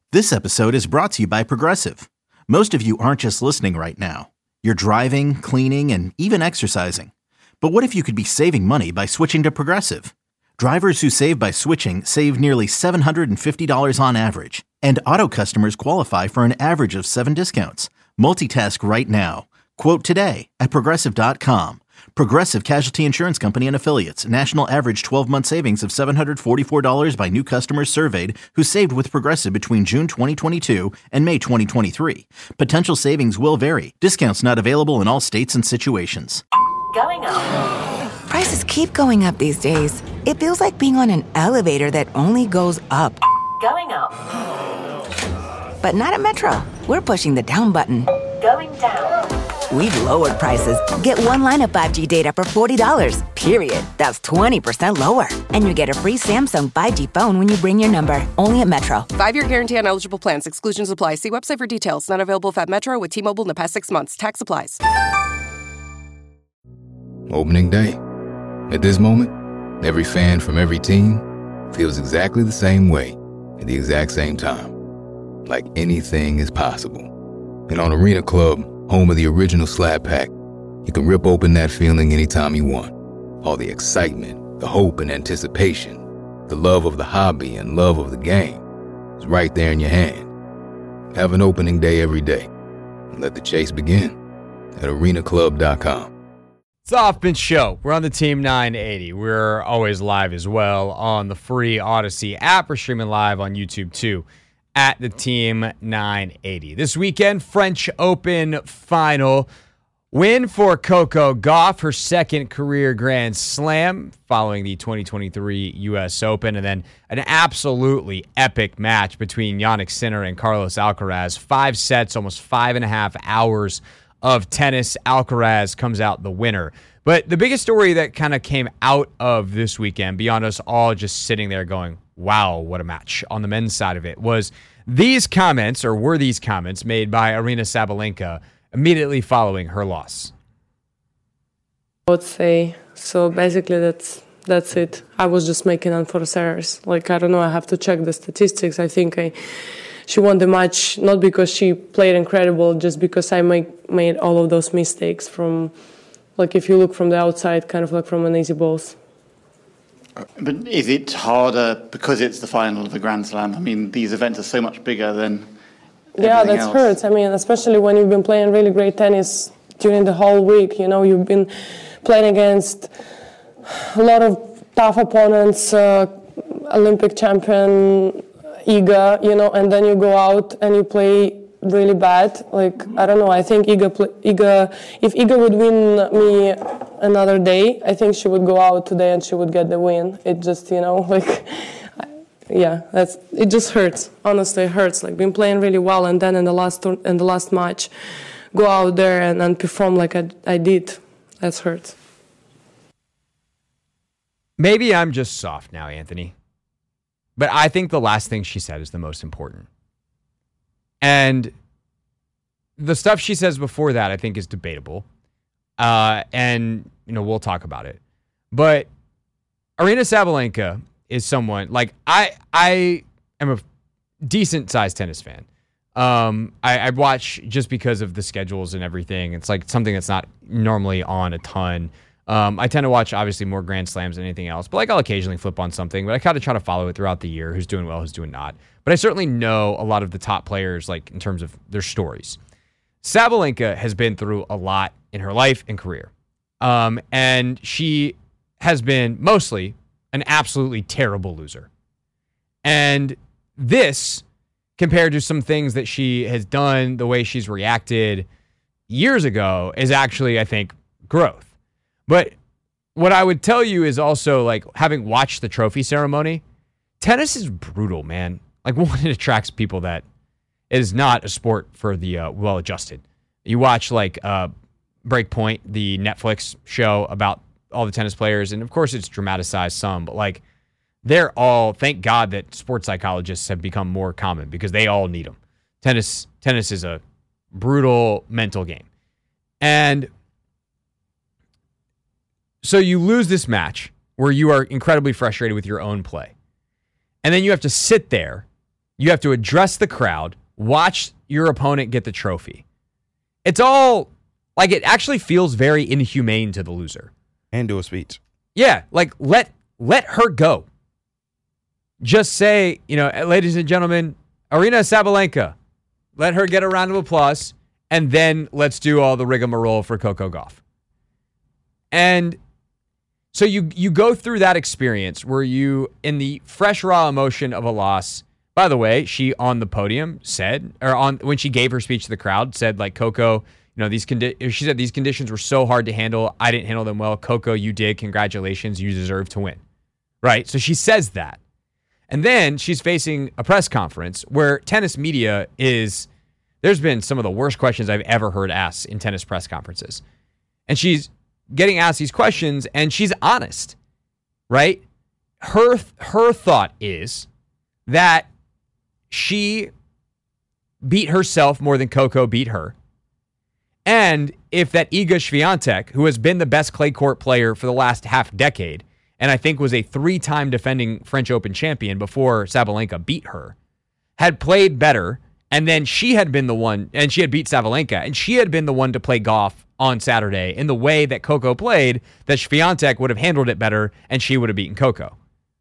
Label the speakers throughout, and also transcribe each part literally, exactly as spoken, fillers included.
Speaker 1: This episode is brought to you by Progressive. Most of you aren't just listening right now. You're driving, cleaning, and even exercising. But what if you could be saving money by switching to Progressive? Drivers who save by switching save nearly seven hundred fifty dollars on average. And auto customers qualify for an average of seven discounts. Multitask right now. Quote today at Progressive dot com. Progressive Casualty Insurance Company and Affiliates. National average twelve-month savings of seven hundred forty-four dollars by new customers surveyed who saved with Progressive between June twenty twenty-two and May twenty twenty-three. Potential savings will vary. Discounts not available in all states and situations.
Speaker 2: Going up.
Speaker 3: Prices keep going up these days. It feels like being on an elevator that only goes up.
Speaker 2: Going up.
Speaker 3: But not at Metro. We're pushing the down button.
Speaker 2: Going down.
Speaker 3: We've lowered prices. Get one line of five G data for forty dollars, period. That's twenty percent lower. And you get a free Samsung five G phone when you bring your number. Only at Metro.
Speaker 4: Five-year guarantee on eligible plans. Exclusions apply. See website for details. Not available at Metro with T-Mobile in the past six months. Tax applies.
Speaker 5: Opening day. At this moment, every fan from every team feels exactly the same way at the exact same time. Like anything is possible. And on Arena Club, home of the original Slab Pack, you can rip open that feeling anytime you want. All the excitement, the hope and anticipation, the love of the hobby and love of the game is right there in your hand. Have an opening day every day. And let the chase begin at arena club dot com.
Speaker 6: It's the Hoffman Show. We're on the Team nine eighty. We're always live as well on the free Odyssey app. We're streaming live on YouTube too at the Team nine eighty. This weekend, French Open final. Win for Coco Gauff, her second career Grand Slam following the twenty twenty-three U S Open. And then an absolutely epic match between Jannik Sinner and Carlos Alcaraz. Five sets, almost five and a half hours of tennis. Alcaraz comes out the winner. But the biggest story that kind of came out of this weekend, beyond us all just sitting there going, wow, what a match on the men's side of it, was these comments, or were these comments, made by Aryna Sabalenka immediately following her loss.
Speaker 7: I would say, so basically that's that's it. I was just making unforced errors. Like, I don't know, I have to check the statistics. I think I... She won the match not because she played incredible, just because I make, made all of those mistakes from, like, if you look from the outside, kind of like from an easy balls.
Speaker 8: But is it harder because it's the final of the Grand Slam? I mean, these events are so much bigger than
Speaker 7: yeah, that
Speaker 8: else.
Speaker 7: hurts. I mean, especially when you've been playing really great tennis during the whole week. You know, you've been playing against a lot of tough opponents, uh, Olympic champion Iga, you know, and then you go out and you play really bad. Like, I don't know, I think Iga, play, Iga, if Iga would win me another day, I think she would go out today and she would get the win. It just, you know, like, yeah, that's, it just hurts. Honestly, it hurts. Like, been playing really well, and then in the last in the last match, go out there and, and perform like I, I did. That's hurts.
Speaker 6: Maybe I'm just soft now, Anthony. But I think the last thing she said is the most important. And the stuff she says before that, I think, is debatable. Uh, and, you know, we'll talk about it. But Aryna Sabalenka is someone, like, I I am a decent-sized tennis fan. Um, I, I watch just because of the schedules and everything. It's like something that's not normally on a ton. Um, I tend to watch, obviously, more Grand Slams than anything else. But, like, I'll occasionally flip on something. But I kind of try to follow it throughout the year. Who's doing well, who's doing not. But I certainly know a lot of the top players, like, in terms of their stories. Sabalenka has been through a lot in her life and career. Um, and she has been, mostly, an absolutely terrible loser. And this, compared to some things that she has done, the way she's reacted years ago, is actually, I think, growth. But what I would tell you is also, like, having watched the trophy ceremony, tennis is brutal, man. Like, one, it attracts people that is not a sport for the uh, well-adjusted. You watch, like, uh, Breakpoint, the Netflix show about all the tennis players, and of course it's dramatized some, but, like, they're all, thank God that sports psychologists have become more common because they all need them. Tennis, tennis is a brutal mental game. And so you lose this match where you are incredibly frustrated with your own play. And then you have to sit there You have to address the crowd, watch your opponent get the trophy. It's all, like, it actually feels very inhumane to the loser.
Speaker 9: And do a speech.
Speaker 6: Yeah, like, let let her go. Just say, you know, ladies and gentlemen, Aryna Sabalenka, let her get a round of applause, and then let's do all the rigmarole for Coco Gauff. And so you you go through that experience where you, in the fresh, raw emotion of a loss. By the way, she on the podium said, or on when she gave her speech to the crowd, said, like, Coco, you know, these condi- she said these conditions were so hard to handle. I didn't handle them well. Coco, you did. Congratulations. You deserve to win. Right? So she says that. And then she's facing a press conference where tennis media is, there's been some of the worst questions I've ever heard asked in tennis press conferences. And she's getting asked these questions, and she's honest, right? Her, her thought is that she beat herself more than Coco beat her. And if that Iga Swiatek, who has been the best clay court player for the last half decade, and I think was a three-time defending French Open champion before Sabalenka beat her, had played better, and then she had been the one, and she had beat Sabalenka, and she had been the one to play golf on Saturday in the way that Coco played, that Swiatek would have handled it better, and she would have beaten Coco.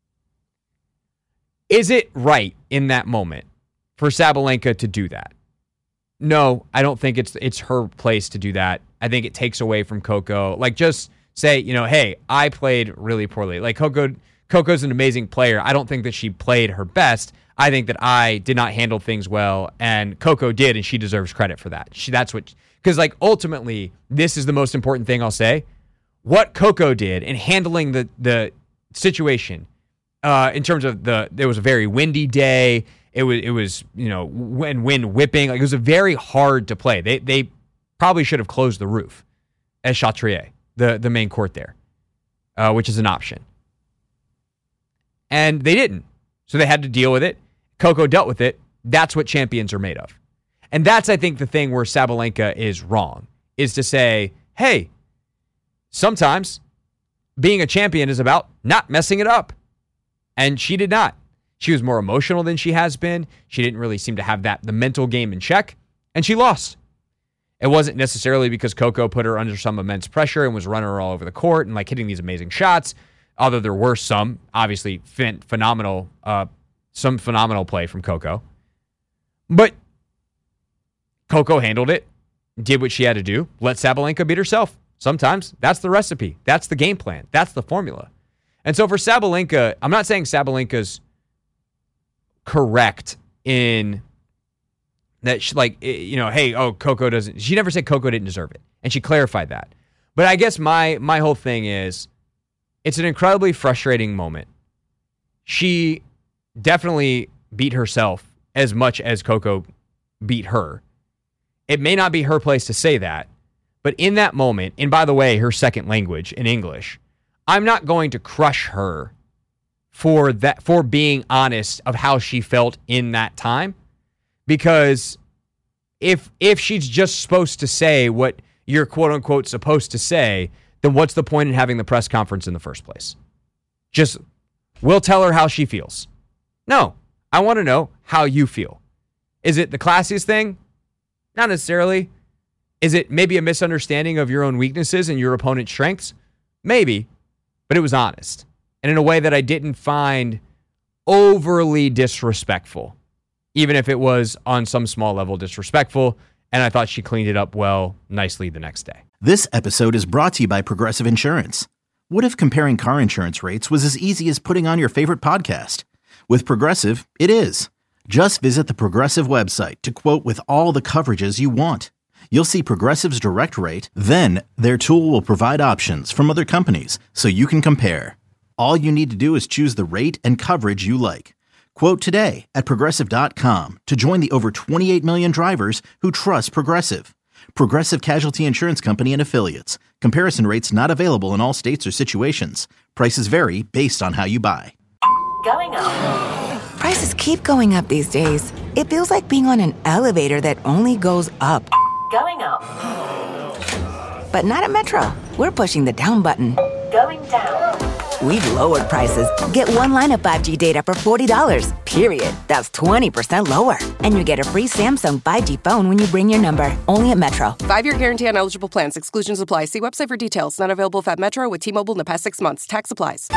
Speaker 6: Is it right in that moment for Sabalenka to do that? No, I don't think it's it's her place to do that. I think it takes away from Coco. Like, just say, you know, hey, I played really poorly. Like, Coco, Coco's an amazing player. I don't think that she played her best. I think that I did not handle things well, and Coco did, and she deserves credit for that. She, that's what, because, like, ultimately, this is the most important thing I'll say. What Coco did in handling the the situation, uh, in terms of the, it was a very windy day. It was, it was, you know, wind, wind whipping. Like, it was a very hard to play. They they probably should have closed the roof at Chatrier, the, the main court there, uh, which is an option. And they didn't. So they had to deal with it. Coco dealt with it. That's what champions are made of. And that's, I think, the thing where Sabalenka is wrong, is to say, hey, sometimes being a champion is about not messing it up. And she did not. She was more emotional than she has been. She didn't really seem to have that the mental game in check, and she lost. It wasn't necessarily because Coco put her under some immense pressure and was running her all over the court and, like, hitting these amazing shots, although there were some, obviously, ph- phenomenal, uh, some phenomenal play from Coco. But Coco handled it, did what she had to do, let Sabalenka beat herself. Sometimes that's the recipe. That's the game plan. That's the formula. And so for Sabalenka, I'm not saying Sabalenka's correct in that, she, like, you know, hey, oh, Coco doesn't, she never said Coco didn't deserve it. And she clarified that. But I guess my my whole thing is, it's an incredibly frustrating moment. She definitely beat herself as much as Coco beat her. It may not be her place to say that, but in that moment, and by the way, her second language in English, I'm not going to crush her for that, for being honest of how she felt in that time. Because if if she's just supposed to say what you're quote unquote supposed to say, then what's the point in having the press conference in the first place? Just, we'll tell her how she feels. No, I want to know how you feel. Is it the classiest thing? Not necessarily. Is it maybe a misunderstanding of your own weaknesses and your opponent's strengths? Maybe, but it was honest. And in a way that I didn't find overly disrespectful, even if it was on some small level disrespectful. And I thought she cleaned it up well, nicely the next day.
Speaker 1: This episode is brought to you by Progressive Insurance. What if comparing car insurance rates was as easy as putting on your favorite podcast? With Progressive, it is. Just visit the Progressive website to quote with all the coverages you want. You'll see Progressive's direct rate, then their tool will provide options from other companies so you can compare. All you need to do is choose the rate and coverage you like. Quote today at Progressive dot com to join the over twenty-eight million drivers who trust Progressive. Progressive Casualty Insurance Company and Affiliates. Comparison rates not available in all states or situations. Prices vary based on how you buy.
Speaker 2: Going up.
Speaker 3: Prices keep going up these days. It feels like being on an elevator that only goes up.
Speaker 2: Going up.
Speaker 3: But not at Metro. We're pushing the down button.
Speaker 2: Going down.
Speaker 3: We've lowered prices. Get one line of five G data for forty dollars, period. That's twenty percent lower. And you get a free Samsung five G phone when you bring your number. Only at Metro.
Speaker 4: Five-year guarantee on eligible plans. Exclusions apply. See website for details. Not available if at Metro with T-Mobile in the past six months. Tax applies.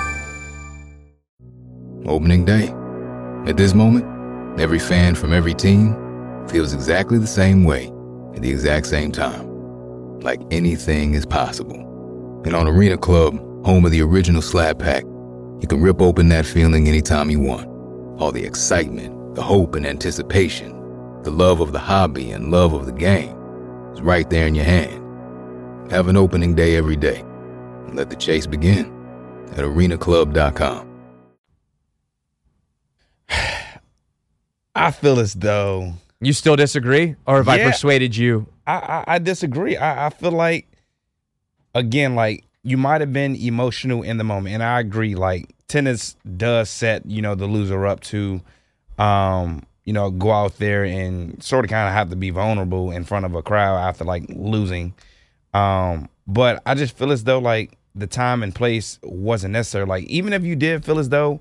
Speaker 5: Opening day. At this moment, every fan from every team feels exactly the same way at the exact same time. Like anything is possible. And on Arena Club, home of the original Slab Pack, you can rip open that feeling anytime you want. All the excitement, the hope and anticipation, the love of the hobby and love of the game is right there in your hand. Have an opening day every day and let the chase begin at arena club dot com.
Speaker 9: I feel as though...
Speaker 6: You still disagree? Or have I
Speaker 9: Yeah.
Speaker 6: persuaded you?
Speaker 9: I, I, I disagree. I, I feel like, again, like, you might have been emotional in the moment, and I agree. Like, tennis does set, you know, the loser up to, um, you know, go out there and sort of kind of have to be vulnerable in front of a crowd after, like, losing. Um, but I just feel as though, like, the time and place wasn't necessary. Like, even if you did feel as though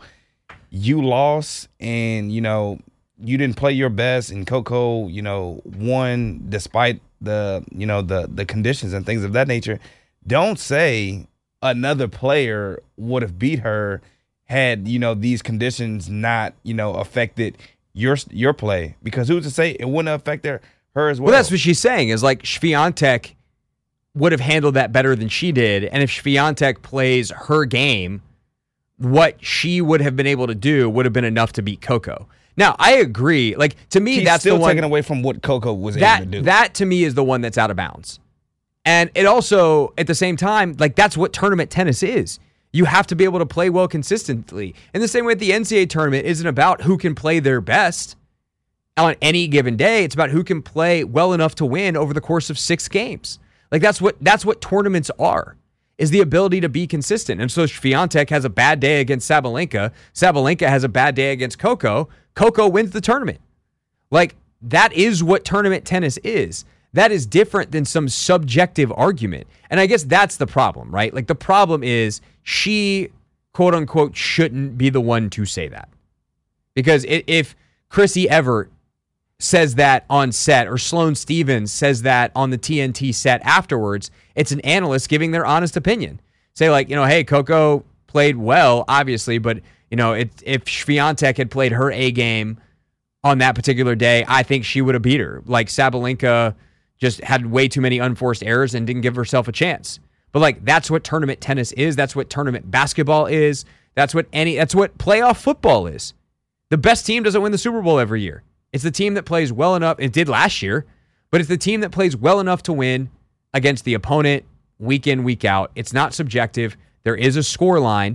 Speaker 9: you lost and, you know, you didn't play your best and Coco, you know, won despite the, you know, the the conditions and things of that nature, don't say another player would have beat her had, you know, these conditions not, you know, affected your your play. Because who's to say it wouldn't have affected her as well?
Speaker 6: Well, that's what she's saying is like Swiatek would have handled that better than she did. And if Swiatek plays her game, what she would have been able to do would have been enough to beat Coco. Now, I agree. Like, to me,
Speaker 9: She's
Speaker 6: that's
Speaker 9: still
Speaker 6: the one
Speaker 9: taken away from what Coco was
Speaker 6: that,
Speaker 9: able to do.
Speaker 6: That, to me, is the one that's out of bounds. And it also, at the same time, like, that's what tournament tennis is. You have to be able to play well consistently. In the same way, the N C double A tournament isn't about who can play their best on any given day. It's about who can play well enough to win over the course of six games. Like, that's what that's what tournaments are, is the ability to be consistent. And so Swiatek has a bad day against Sabalenka. Sabalenka has a bad day against Coco. Coco wins the tournament. Like, that is what tournament tennis is. That is different than some subjective argument. And I guess that's the problem, right? Like, the problem is she, quote unquote, shouldn't be the one to say that. Because if Chrissy Evert says that on set, or Sloane Stevens says that on the T N T set afterwards, it's an analyst giving their honest opinion. Say, like, you know, hey, Coco played well, obviously, but, you know, it, if Swiatek had played her A game on that particular day, I think she would have beat her. Like, Sabalenka just had way too many unforced errors and didn't give herself a chance. But, like, that's what tournament tennis is. That's what tournament basketball is. That's what any. That's what playoff football is. The best team doesn't win the Super Bowl every year. It's the team that plays well enough. It did last year, but it's the team that plays well enough to win against the opponent week in, week out. It's not subjective. There is a score line,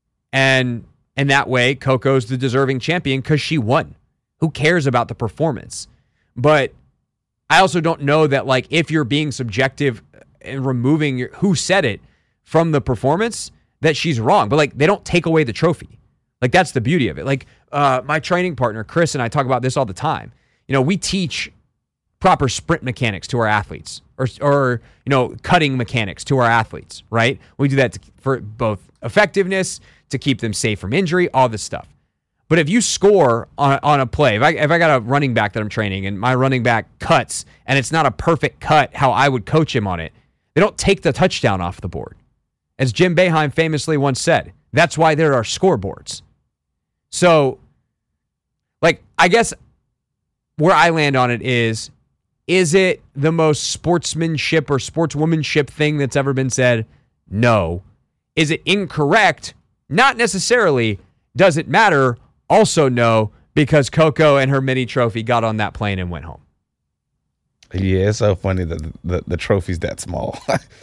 Speaker 6: and in that way, Coco's the deserving champion because she won. Who cares about the performance? But I also don't know that, like, if you're being subjective and removing your, who said it from the performance, that she's wrong. But, like, they don't take away the trophy. Like, that's the beauty of it. Like, uh, my training partner, Chris, and I talk about this all the time. You know, we teach proper sprint mechanics to our athletes, or, or you know, cutting mechanics to our athletes, right? We do that to, for both effectiveness, to keep them safe from injury, all this stuff. But if you score on, on a play, if I, if I got a running back that I'm training and my running back cuts and it's not a perfect cut how I would coach him on it, they don't take the touchdown off the board. As Jim Boeheim famously once said, that's why there are scoreboards. So, like, I guess where I land on it is, is it the most sportsmanship or sportswomanship thing that's ever been said? No. Is it incorrect? Not necessarily. Does it matter? Also no, because Coco and her mini trophy got on that plane and went home.
Speaker 9: Yeah, it's so funny that the, the, the trophy's that small.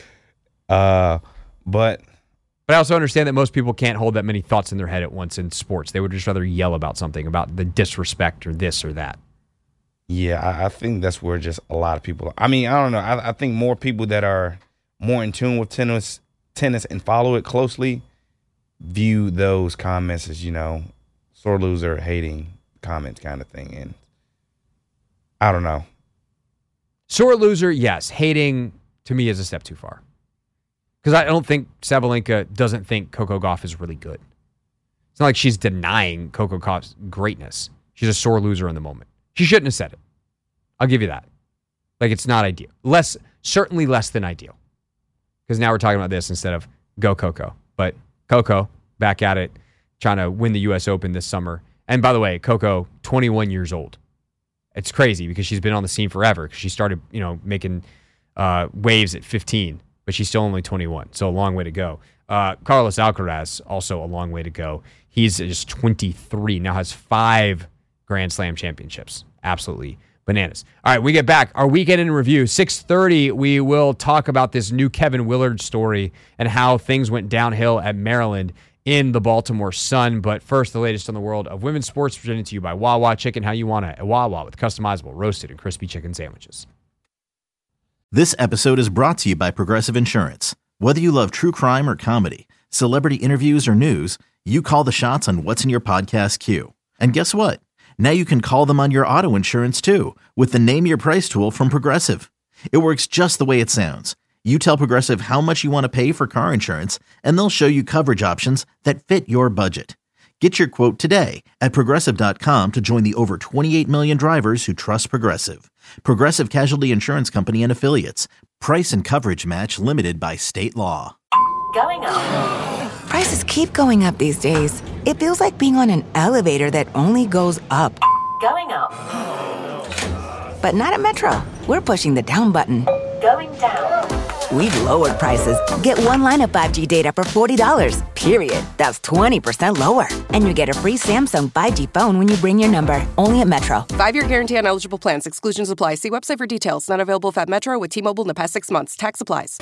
Speaker 9: uh, but...
Speaker 6: But I also understand that most people can't hold that many thoughts in their head at once in sports. They would just rather yell about something, about the disrespect or this or that.
Speaker 9: Yeah, I, I think that's where just a lot of people are. I mean, I don't know. I, I think more people that are more in tune with tennis, tennis and follow it closely view those comments as, you know, sore loser, hating comments kind of thing. And I don't know.
Speaker 6: Sore loser, yes. Hating, to me, is a step too far. Because I don't think Sabalenka doesn't think Coco Gauff is really good. It's not like she's denying Coco Gauff's greatness. She's a sore loser in the moment. She shouldn't have said it. I'll give you that. Like, it's not ideal. Less, certainly less than ideal. Because now we're talking about this instead of go Coco. But Coco, back at it, trying to win the U S Open this summer. And by the way, Coco, twenty-one years old. It's crazy because she's been on the scene forever. Because she started, you know, making uh, waves at fifteen, but she's still only twenty-one. So a long way to go. Uh, Carlos Alcaraz, also a long way to go. He's just twenty-three, now has five Grand Slam championships. Absolutely bananas. All right, we get back. Our weekend in review. six thirty, we will talk about this new Kevin Willard story and how things went downhill at Maryland in the Baltimore Sun. But first, the latest on the world of women's sports presented to you by Wawa Chicken. How you want it at Wawa with customizable roasted and crispy chicken sandwiches.
Speaker 1: This episode is brought to you by Progressive Insurance. Whether you love true crime or comedy, celebrity interviews or news, you call the shots on what's in your podcast queue. And guess what? Now you can call them on your auto insurance too with the Name Your Price tool from Progressive. It works just the way it sounds. You tell Progressive how much you want to pay for car insurance, and they'll show you coverage options that fit your budget. Get your quote today at Progressive dot com to join the over twenty-eight million drivers who trust Progressive. Progressive Casualty Insurance Company and Affiliates. Price and coverage match limited by state law.
Speaker 2: Going up.
Speaker 3: Prices keep going up these days. It feels like being on an elevator that only goes up.
Speaker 2: Going up.
Speaker 3: But not at Metro. We're pushing the down button.
Speaker 2: Going down.
Speaker 3: We've lowered prices. Get one line of five G data for forty dollars, period. That's twenty percent lower. And you get a free Samsung five G phone when you bring your number. Only at Metro.
Speaker 4: Five-year guarantee on eligible plans. Exclusions apply. See website for details. Not available if at Metro with T-Mobile in the past six months. Tax applies.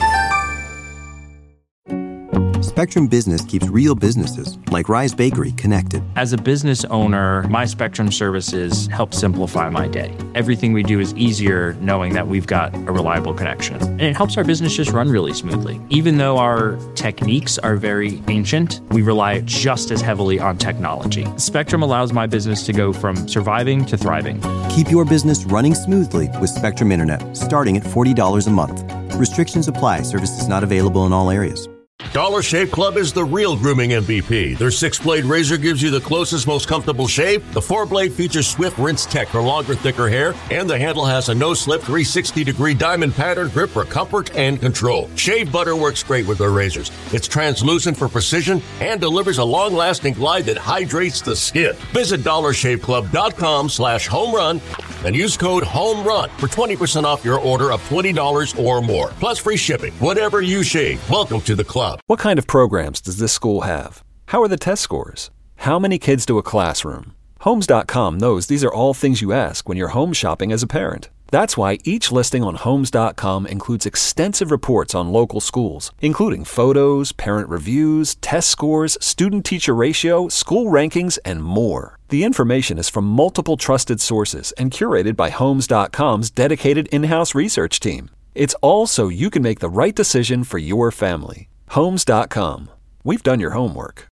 Speaker 10: Spectrum Business keeps real businesses, like Rise Bakery, connected.
Speaker 11: As a business owner, my Spectrum services help simplify my day. Everything we do is easier knowing that we've got a reliable connection. And it helps our business just run really smoothly. Even though our techniques are very ancient, we rely just as heavily on technology. Spectrum allows my business to go from surviving to thriving.
Speaker 10: Keep your business running smoothly with Spectrum Internet, starting at forty dollars a month. Restrictions apply. Services not available in all areas.
Speaker 12: Dollar Shave Club is the real grooming M V P. Their six-blade razor gives you the closest, most comfortable shave. The four-blade features swift rinse tech for longer, thicker hair. And the handle has a no-slip three sixty degree diamond pattern grip for comfort and control. Shave butter works great with their razors. It's translucent for precision and delivers a long-lasting glide that hydrates the skin. Visit dollar shave club dot com slash home run and use code HOMERUN for twenty percent off your order of twenty dollars or more. Plus free shipping. Whatever you shave, welcome to the club.
Speaker 13: What kind of programs does this school have? How are the test scores? How many kids to a classroom? Homes dot com knows these are all things you ask when you're home shopping as a parent. That's why each listing on Homes dot com includes extensive reports on local schools, including photos, parent reviews, test scores, student-teacher ratio, school rankings, and more. The information is from multiple trusted sources and curated by Homes dot com's dedicated in-house research team. It's all so you can make the right decision for your family. Homes dot com. We've done your homework.